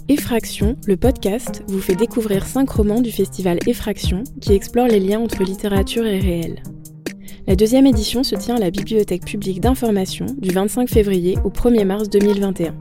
Effraction, le podcast, vous fait découvrir 5 romans du festival Effraction qui explorent les liens entre littérature et réel. La 2e édition se tient à la Bibliothèque publique d'information du 25 février au 1er mars 2021.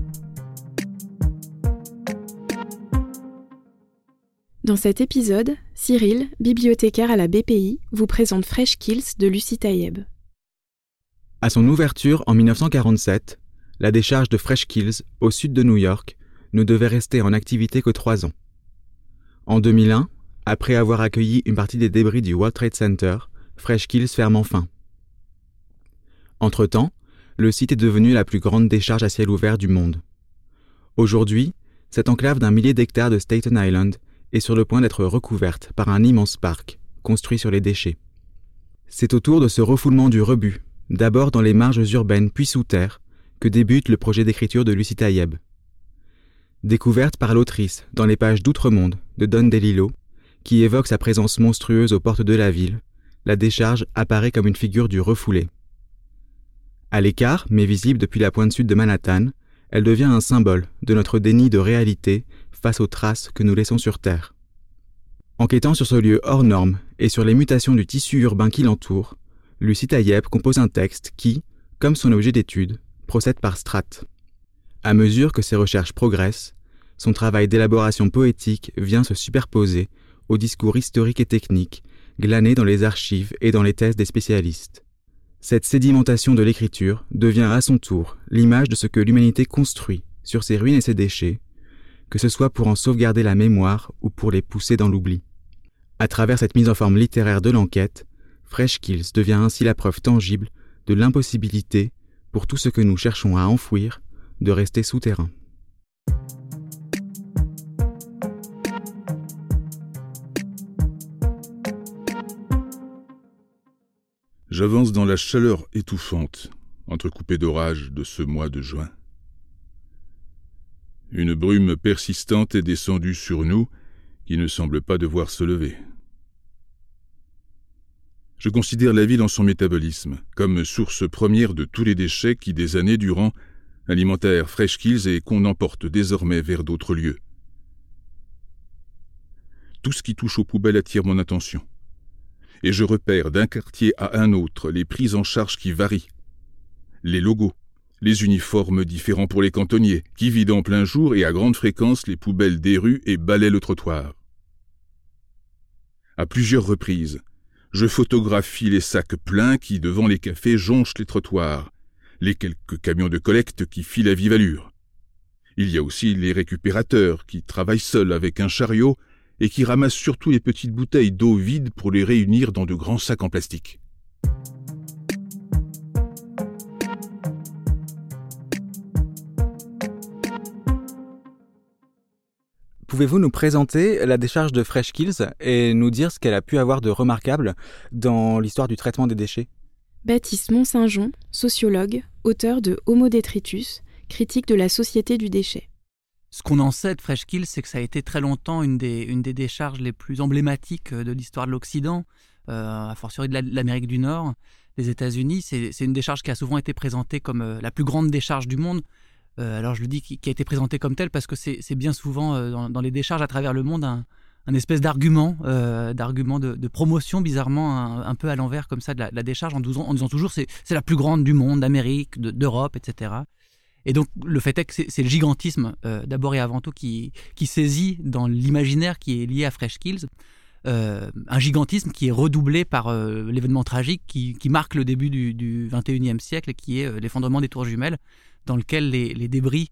Dans cet épisode, Cyril, bibliothécaire à la BPI, vous présente Fresh Kills de Lucie Taïeb. À son ouverture en 1947, la décharge de Fresh Kills, au sud de New York, ne devait rester en activité que 3 ans. En 2001, après avoir accueilli une partie des débris du World Trade Center, Fresh Kills ferme enfin. Entre-temps, le site est devenu la plus grande décharge à ciel ouvert du monde. Aujourd'hui, cette enclave d'1 millier d'hectares de Staten Island est sur le point d'être recouverte par un immense parc, construit sur les déchets. C'est autour de ce refoulement du rebut, d'abord dans les marges urbaines puis sous terre, que débute le projet d'écriture de Lucie Taïeb. Découverte par l'autrice dans les pages d'Outre-Monde de Don DeLillo, qui évoque sa présence monstrueuse aux portes de la ville, la décharge apparaît comme une figure du refoulé. À l'écart, mais visible depuis la pointe sud de Manhattan, elle devient un symbole de notre déni de réalité face aux traces que nous laissons sur Terre. Enquêtant sur ce lieu hors norme et sur les mutations du tissu urbain qui l'entoure, Lucie Taïeb compose un texte qui, comme son objet d'étude, procède par strates. À mesure que ses recherches progressent, son travail d'élaboration poétique vient se superposer au discours historique et technique glané dans les archives et dans les thèses des spécialistes. Cette sédimentation de l'écriture devient à son tour l'image de ce que l'humanité construit sur ses ruines et ses déchets, que ce soit pour en sauvegarder la mémoire ou pour les pousser dans l'oubli. À travers cette mise en forme littéraire de l'enquête, Fresh Kills devient ainsi la preuve tangible de l'impossibilité, pour tout ce que nous cherchons à enfouir, de rester souterrain. J'avance dans la chaleur étouffante, entrecoupée d'orages de ce mois de juin. Une brume persistante est descendue sur nous, qui ne semble pas devoir se lever. Je considère la ville en son métabolisme, comme source première de tous les déchets qui, des années durant, alimentèrent Fresh Kills et qu'on emporte désormais vers d'autres lieux. Tout ce qui touche aux poubelles attire mon attention. Et je repère d'un quartier à un autre les prises en charge qui varient. Les logos, les uniformes différents pour les cantonniers, qui vident en plein jour et à grande fréquence les poubelles des rues et balaient le trottoir. À plusieurs reprises, je photographie les sacs pleins qui, devant les cafés, jonchent les trottoirs, les quelques camions de collecte qui filent à vive allure. Il y a aussi les récupérateurs qui travaillent seuls avec un chariot et qui ramassent surtout les petites bouteilles d'eau vides pour les réunir dans de grands sacs en plastique. Pouvez-vous nous présenter la décharge de Fresh Kills et nous dire ce qu'elle a pu avoir de remarquable dans l'histoire du traitement des déchets ? Baptiste Mont-Saint-Jean, sociologue, auteur de Homo Detritus, critique de la société du déchet. Ce qu'on en sait de Fresh Kills, c'est que ça a été très longtemps une des décharges les plus emblématiques de l'histoire de l'Occident, a fortiori de l'Amérique du Nord, des États-Unis. C'est une décharge qui a souvent été présentée comme la plus grande décharge du monde. Alors je le dis qui a été présentée comme telle parce que c'est bien souvent dans les décharges à travers le monde un espèce d'argument de promotion bizarrement un peu à l'envers comme ça de la décharge en disant toujours c'est la plus grande du monde, d'Amérique, d'Europe, etc. Et donc le fait est que c'est le gigantisme d'abord et avant tout qui saisit dans l'imaginaire qui est lié à Fresh Kills, un gigantisme qui est redoublé par l'événement tragique qui marque le début du XXIe siècle et qui est l'effondrement des tours jumelles, dans lequel les débris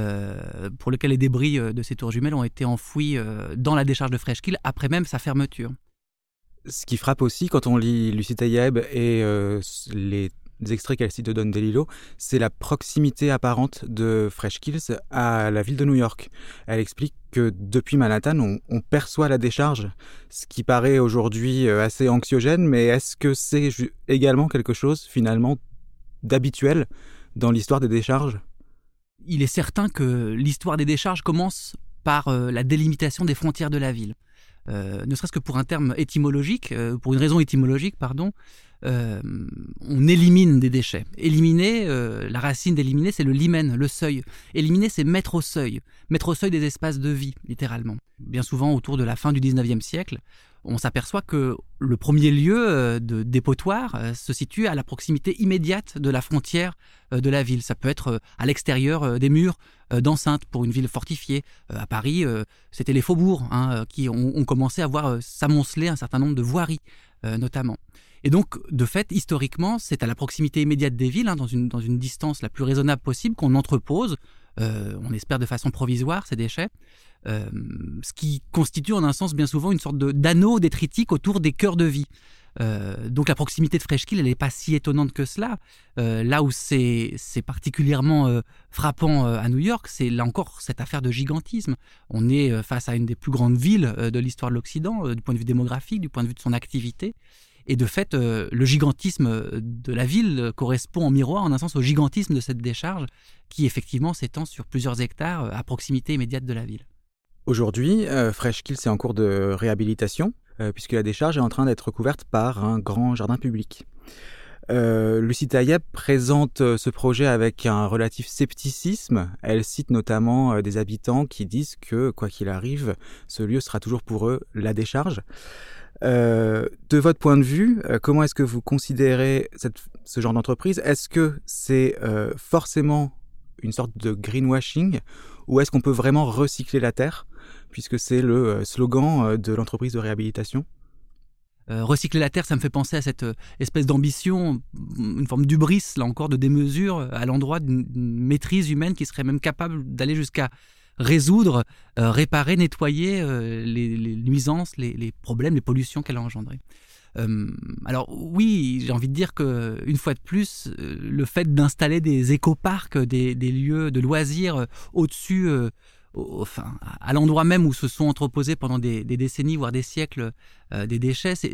de ces tours jumelles ont été enfouis dans la décharge de Fresh Kills après même sa fermeture. Ce qui frappe aussi quand on lit Lucie Taïeb et les extraits qu'elle cite de Don DeLillo, c'est la proximité apparente de Fresh Kills à la ville de New York. Elle explique que depuis Manhattan, on perçoit la décharge, ce qui paraît aujourd'hui assez anxiogène, mais est-ce que c'est également quelque chose finalement d'habituel dans l'histoire des décharges ? Il est certain que l'histoire des décharges commence par la délimitation des frontières de la ville. ne serait-ce que pour un terme étymologique, pour une raison étymologique, pardon, on élimine des déchets. Éliminer, la racine d'éliminer, c'est le limen, le seuil. Éliminer, c'est mettre au seuil des espaces de vie, littéralement. Bien souvent, autour de la fin du 19e siècle, on s'aperçoit que le premier lieu de dépotoir se situe à la proximité immédiate de la frontière de la ville. Ça peut être à l'extérieur des murs d'enceinte pour une ville fortifiée. À Paris, c'était les faubourgs qui ont commencé à voir s'amonceler un certain nombre de voiries, notamment. Et donc, de fait, historiquement, c'est à la proximité immédiate des villes, dans une distance la plus raisonnable possible, qu'on entrepose, on espère de façon provisoire, ces déchets, ce qui constitue en un sens bien souvent une sorte d'anneau détritique autour des cœurs de vie. Donc la proximité de Freiskil, elle n'est pas si étonnante que cela. Là où c'est particulièrement frappant à New York, c'est là encore cette affaire de gigantisme. On est face à une des plus grandes villes de l'histoire de l'Occident, du point de vue démographique, du point de vue de son activité. Et de fait, le gigantisme de la ville correspond en miroir, en un sens, au gigantisme de cette décharge qui, effectivement, s'étend sur plusieurs hectares à proximité immédiate de la ville. Aujourd'hui, Freiskil, c'est en cours de réhabilitation, puisque la décharge est en train d'être recouverte par un grand jardin public. Lucie Taïeb présente ce projet avec un relatif scepticisme. Elle cite notamment des habitants qui disent que, quoi qu'il arrive, ce lieu sera toujours pour eux la décharge. De votre point de vue, comment est-ce que vous considérez ce genre d'entreprise ? Est-ce que c'est forcément une sorte de greenwashing ou est-ce qu'on peut vraiment recycler la terre, puisque c'est le slogan de l'entreprise de réhabilitation ? Recycler la terre, ça me fait penser à cette espèce d'ambition, une forme d'hubris, là encore, de démesure à l'endroit d'une maîtrise humaine qui serait même capable d'aller jusqu'à résoudre, réparer, nettoyer les nuisances, les problèmes, les pollutions qu'elle a engendrées. Alors oui, j'ai envie de dire que une fois de plus, le fait d'installer des écoparcs, des lieux de loisirs au-dessus, à l'endroit même où se sont entreposés pendant des décennies, voire des siècles, des déchets, si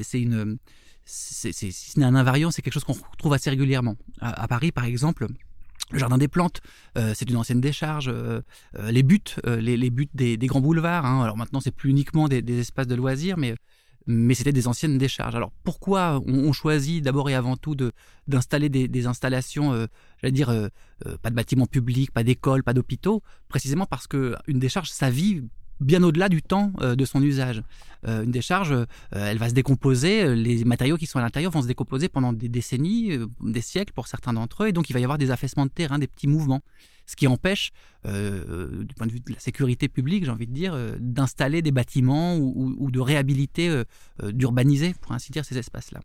ce n'est un invariant, c'est quelque chose qu'on retrouve assez régulièrement. À Paris, par exemple, le Jardin des Plantes, c'est une ancienne décharge. Les buttes, les buttes des grands boulevards. Alors maintenant, c'est plus uniquement des espaces de loisirs, mais c'était des anciennes décharges. Alors pourquoi on choisit d'abord et avant tout d'installer des installations, pas de bâtiments publics, pas d'écoles, pas d'hôpitaux, précisément parce qu'une décharge, ça vit bien au-delà du temps de son usage. Une décharge, elle va se décomposer, les matériaux qui sont à l'intérieur vont se décomposer pendant des décennies, des siècles pour certains d'entre eux, et donc il va y avoir des affaissements de terrain, des petits mouvements, ce qui empêche, du point de vue de la sécurité publique, j'ai envie de dire, d'installer des bâtiments ou de réhabiliter, d'urbaniser, pour ainsi dire, ces espaces-là.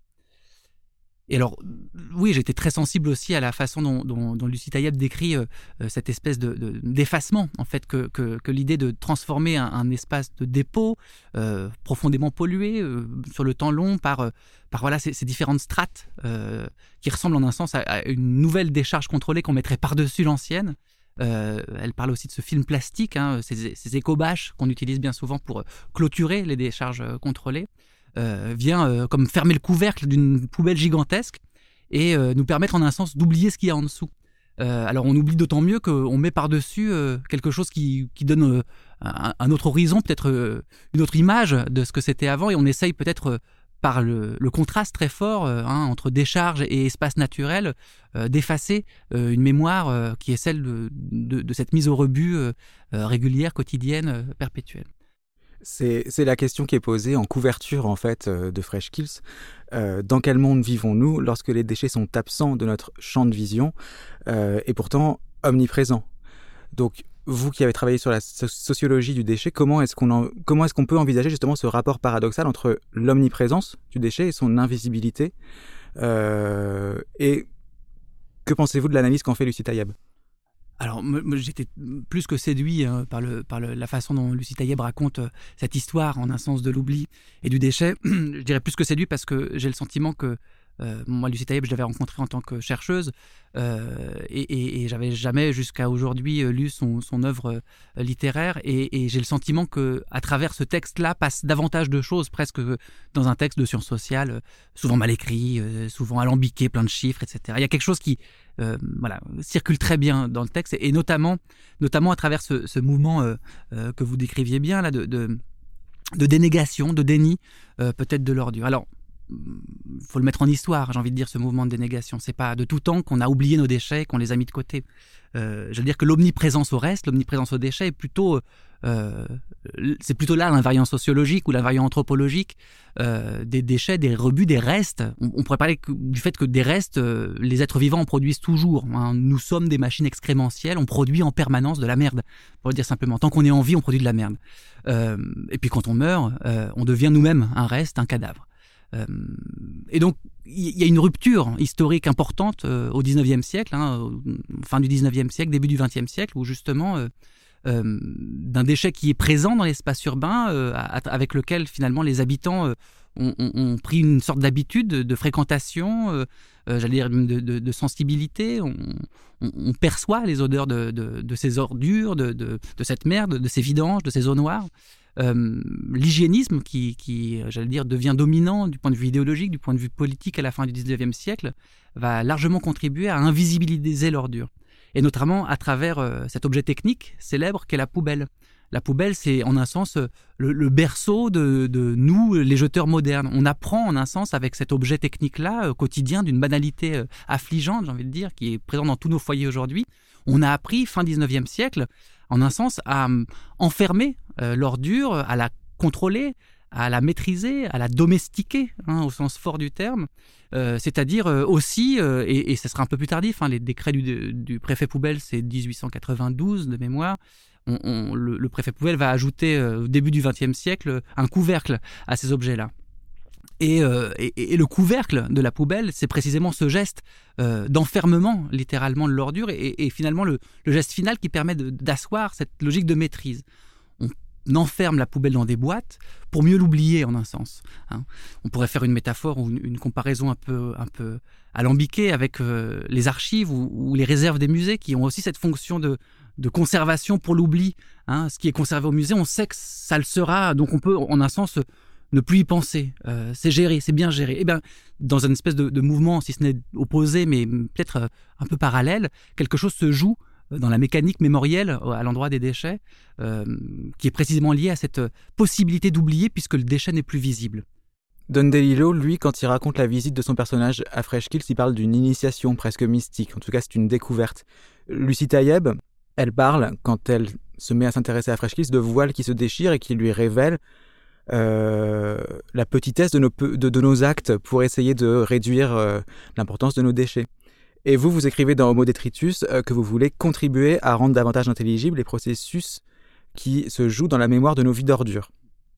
Et alors, oui, j'étais très sensible aussi à la façon dont Lucie Taïeb décrit cette espèce d'effacement, en fait, que l'idée de transformer un espace de dépôt profondément pollué sur le temps long par ces différentes strates qui ressemblent en un sens à une nouvelle décharge contrôlée qu'on mettrait par-dessus l'ancienne. Elle parle aussi de ce film plastique, ces éco-bâches qu'on utilise bien souvent pour clôturer les décharges contrôlées. Vient comme fermer le couvercle d'une poubelle gigantesque et nous permettre en un sens d'oublier ce qu'il y a en dessous. Alors on oublie d'autant mieux qu'on met par-dessus quelque chose qui donne un autre horizon, peut-être une autre image de ce que c'était avant, et on essaye peut-être par le contraste très fort entre décharge et espace naturel d'effacer une mémoire qui est celle de cette mise au rebut régulière, quotidienne, perpétuelle. C'est la question qui est posée en couverture en fait de Freiskil. Dans quel monde vivons-nous lorsque les déchets sont absents de notre champ de vision et pourtant omniprésents ? Donc vous qui avez travaillé sur la sociologie du déchet, comment est-ce qu'on peut envisager justement ce rapport paradoxal entre l'omniprésence du déchet et son invisibilité et que pensez-vous de l'analyse qu'en fait Lucie Taïeb ? Alors, j'étais plus que séduit par la façon dont Lucie Taïeb raconte cette histoire en un sens de l'oubli et du déchet. Je dirais plus que séduit parce que j'ai le sentiment que moi, Lucie Taïeb, je l'avais rencontrée en tant que chercheuse et j'avais jamais jusqu'à aujourd'hui lu son œuvre littéraire et j'ai le sentiment qu'à travers ce texte-là passe davantage de choses presque dans un texte de sciences sociales, souvent mal écrit, souvent alambiqué, plein de chiffres, etc. Il y a quelque chose qui circule très bien dans le texte et notamment à travers ce mouvement que vous décriviez bien là dénégation, de déni peut-être de l'ordure. Alors, il faut le mettre en histoire, j'ai envie de dire, ce mouvement de dénégation. C'est pas de tout temps qu'on a oublié nos déchets, qu'on les a mis de côté. Je veux dire que l'omniprésence au reste, l'omniprésence aux déchets est plutôt... c'est plutôt là l'invariant sociologique ou l'invariant anthropologique des déchets, des rebuts, des restes. On pourrait parler du fait que des restes, les êtres vivants en produisent toujours. Hein. Nous sommes des machines excrémentielles, on produit en permanence de la merde. Pour le dire simplement, tant qu'on est en vie, on produit de la merde. Et puis quand on meurt, on devient nous-mêmes un reste, un cadavre. Et donc, il y a une rupture historique importante au XIXe siècle, fin du XIXe siècle, début du XXe siècle, où justement, d'un déchet qui est présent dans l'espace urbain, avec lequel finalement les habitants ont pris une sorte d'habitude de fréquentation, j'allais dire de sensibilité. On perçoit les odeurs de ces ordures, de cette merde, de ces vidanges, de ces eaux noires. L'hygiénisme qui, j'allais dire, devient dominant du point de vue idéologique, du point de vue politique à la fin du XIXe siècle, va largement contribuer à invisibiliser l'ordure. Et notamment à travers cet objet technique célèbre qu'est la poubelle. La poubelle, c'est en un sens le berceau de nous, les jeteurs modernes. On apprend en un sens avec cet objet technique-là, quotidien, d'une banalité affligeante, j'ai envie de dire, qui est présente dans tous nos foyers aujourd'hui. On a appris, fin XIXe siècle, en un sens, à enfermer l'ordure, à la contrôler, à la maîtriser, à la domestiquer, au sens fort du terme. C'est-à-dire aussi, et ce sera un peu plus tardif, les décrets du préfet poubelle, c'est 1892 de mémoire. Le préfet poubelle va ajouter au début du XXe siècle un couvercle à ces objets-là. Et le couvercle de la poubelle, c'est précisément ce geste d'enfermement, littéralement, de l'ordure, et finalement le geste final qui permet d'asseoir cette logique de maîtrise. On enferme la poubelle dans des boîtes pour mieux l'oublier, en un sens. On pourrait faire une métaphore ou une comparaison un peu alambiquée avec les archives ou les réserves des musées, qui ont aussi cette fonction de conservation pour l'oubli. Ce qui est conservé au musée, on sait que ça le sera, donc on peut, en un sens, ne plus y penser. C'est géré, c'est bien géré. Et bien, dans une espèce de mouvement, si ce n'est opposé, mais peut-être un peu parallèle, quelque chose se joue dans la mécanique mémorielle à l'endroit des déchets, qui est précisément liée à cette possibilité d'oublier puisque le déchet n'est plus visible. Don DeLillo, lui, quand il raconte la visite de son personnage à Fresh Kills, il parle d'une initiation presque mystique. En tout cas, c'est une découverte. Lucie Taïeb, elle parle, quand elle se met à s'intéresser à Fresh Kills, de voiles qui se déchirent et qui lui révèlent la petitesse de nos actes pour essayer de réduire l'importance de nos déchets. Et vous écrivez dans Homo Detritus que vous voulez contribuer à rendre davantage intelligibles les processus qui se jouent dans la mémoire de nos vies d'ordures.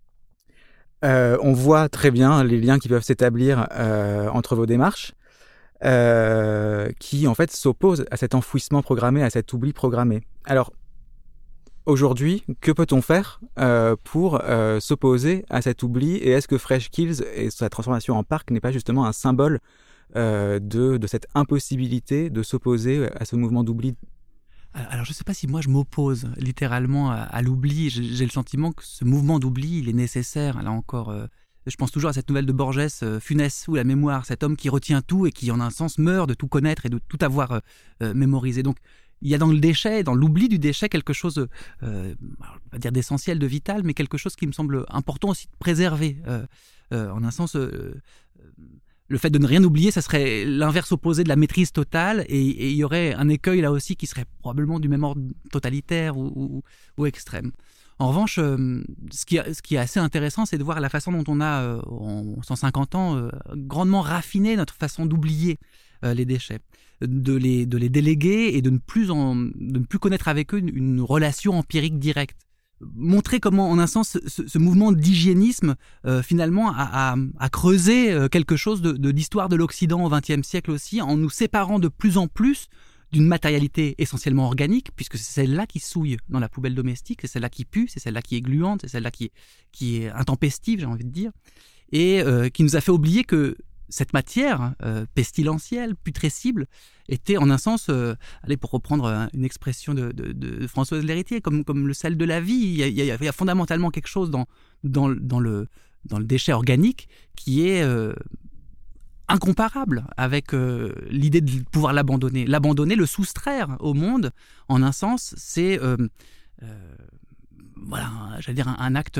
On voit très bien les liens qui peuvent s'établir entre vos démarches, qui en fait s'opposent à cet enfouissement programmé, à cet oubli programmé. Alors, aujourd'hui, que peut-on faire pour s'opposer à cet oubli, et est-ce que Fresh Kills et sa transformation en parc n'est pas justement un symbole de cette impossibilité de s'opposer à ce mouvement d'oubli? Alors, je ne sais pas si moi je m'oppose littéralement à l'oubli. J'ai le sentiment que ce mouvement d'oubli, il est nécessaire. Là encore, je pense toujours à cette nouvelle de Borges, Funès ou la mémoire, cet homme qui retient tout et qui, en un sens, meurt de tout connaître et de tout avoir mémorisé. Donc, il y a dans le déchet, dans l'oubli du déchet, quelque chose, on va dire d'essentiel, de vital, mais quelque chose qui me semble important aussi de préserver. En un sens, le fait de ne rien oublier, ça serait l'inverse opposé de la maîtrise totale, et il y aurait un écueil là aussi qui serait probablement du même ordre totalitaire ou extrême. En revanche, ce qui est assez intéressant, c'est de voir la façon dont on a, en 150 ans, grandement raffiné notre façon d'oublier les déchets, de les déléguer et de ne plus connaître avec eux une relation empirique directe. Montrer comment, en un sens, ce mouvement d'hygiénisme, finalement, a creusé quelque chose de l'histoire de l'Occident au XXe siècle aussi, en nous séparant de plus en plus d'une matérialité essentiellement organique, puisque c'est celle-là qui souille dans la poubelle domestique, c'est celle-là qui pue, c'est celle-là qui est gluante, c'est celle-là qui est intempestive, j'ai envie de dire, et qui nous a fait oublier que cette matière pestilentielle, putrescible, était en un sens, pour reprendre une expression de Françoise Lhéritier, comme le sel de la vie. Il y a fondamentalement quelque chose dans le déchet organique qui est incomparable avec l'idée de pouvoir l'abandonner. L'abandonner, le soustraire au monde, en un sens, c'est un acte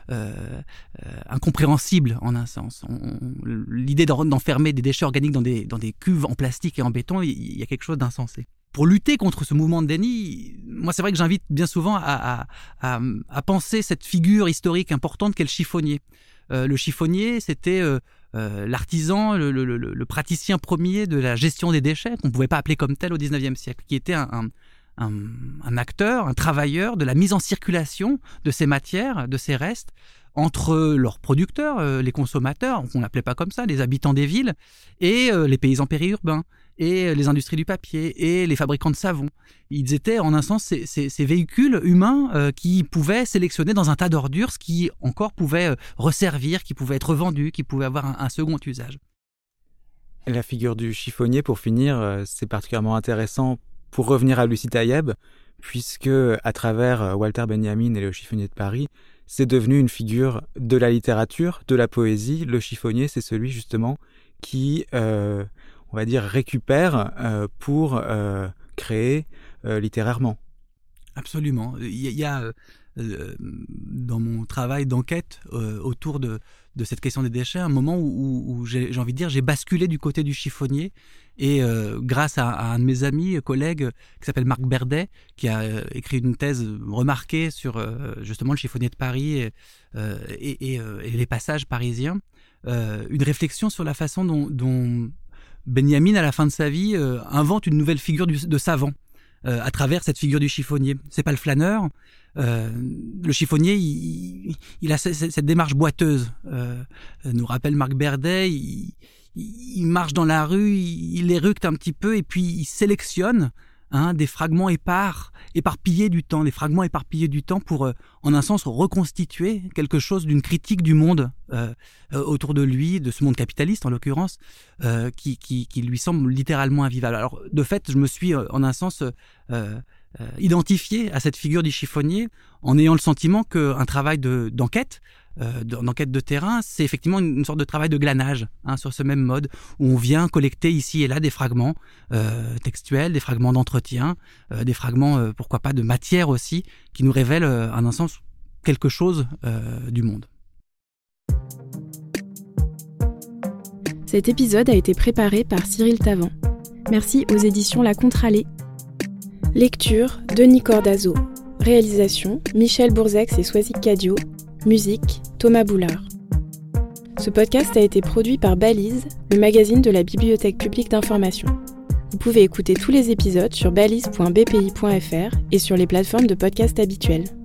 incompréhensible en un sens. L'idée d'enfermer des déchets organiques dans des cuves en plastique et en béton, il y a quelque chose d'insensé. Pour lutter contre ce mouvement de déni, moi c'est vrai que j'invite bien souvent à penser cette figure historique importante qu'est le chiffonnier. Le chiffonnier, c'était l'artisan, le praticien premier de la gestion des déchets, qu'on ne pouvait pas appeler comme tel au XIXe siècle, qui était un acteur, un travailleur de la mise en circulation de ces matières, de ces restes, entre leurs producteurs, les consommateurs, on n'appelait pas comme ça, les habitants des villes, et les paysans périurbains, et les industries du papier, et les fabricants de savon. Ils étaient en un sens ces véhicules humains qui pouvaient sélectionner dans un tas d'ordures ce qui encore pouvait resservir, qui pouvait être vendu, qui pouvait avoir un second usage. La figure du chiffonnier, pour finir, c'est particulièrement intéressant pour revenir à Lucie Taïeb, puisque à travers Walter Benjamin et le chiffonnier de Paris, c'est devenu une figure de la littérature, de la poésie. Le chiffonnier, c'est celui justement qui, on va dire, récupère pour créer littérairement. Absolument. Il y a dans mon travail d'enquête autour de cette question des déchets, un moment où j'ai envie de dire, j'ai basculé du côté du chiffonnier. Et grâce à un de mes amis, collègues, qui s'appelle Marc Berdet, qui a écrit une thèse remarquée sur justement le chiffonnier de Paris et les passages parisiens, une réflexion sur la façon dont Benjamin, à la fin de sa vie, invente une nouvelle figure de savant à travers cette figure du chiffonnier. C'est pas le flâneur. Le chiffonnier, il a cette démarche boiteuse. Nous rappelle Marc Berdet, il marche dans la rue, il éructe un petit peu et puis il sélectionne des fragments éparpillés du temps, pour, en un sens, reconstituer quelque chose d'une critique du monde autour de lui, de ce monde capitaliste en l'occurrence, qui lui semble littéralement invivable. Alors, de fait, je me suis, en un sens, identifié à cette figure du chiffonnier en ayant le sentiment qu'un travail d'enquête, d'enquête de terrain, c'est effectivement une sorte de travail de glanage sur ce même mode où on vient collecter ici et là des fragments textuels, des fragments d'entretien, des fragments, pourquoi pas, de matière aussi, qui nous révèlent en un sens quelque chose du monde. Cet épisode a été préparé par Cyril Tavant. Merci aux éditions La Contrallée. Lecture, Denis Cordazo. Réalisation, Michel Bourzex et Swazik Cadio. Musique, Thomas Boulard. Ce podcast a été produit par Balise, le magazine de la Bibliothèque publique d'information. Vous pouvez écouter tous les épisodes sur balise.bpi.fr et sur les plateformes de podcast habituelles.